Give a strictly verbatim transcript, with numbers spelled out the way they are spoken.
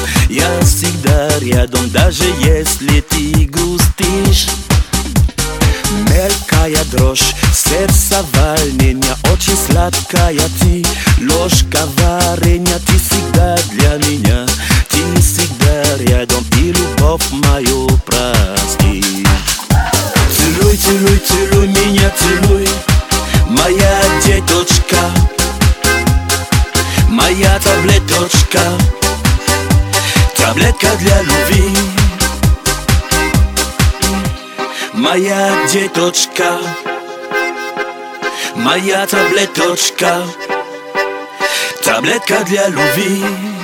Я всегда рядом, даже если ты грустишь. Мелкая дрожь, сердце волнения, очень сладкая ты. Ложка варенья, ты всегда для меня. Ты всегда рядом, и любовь мою прости. Целуй, целуй, целуй меня, целуй, моя деточка, моя таблеточка, таблетка для любви. Моя деточка, моя таблеточка, таблетка для любви.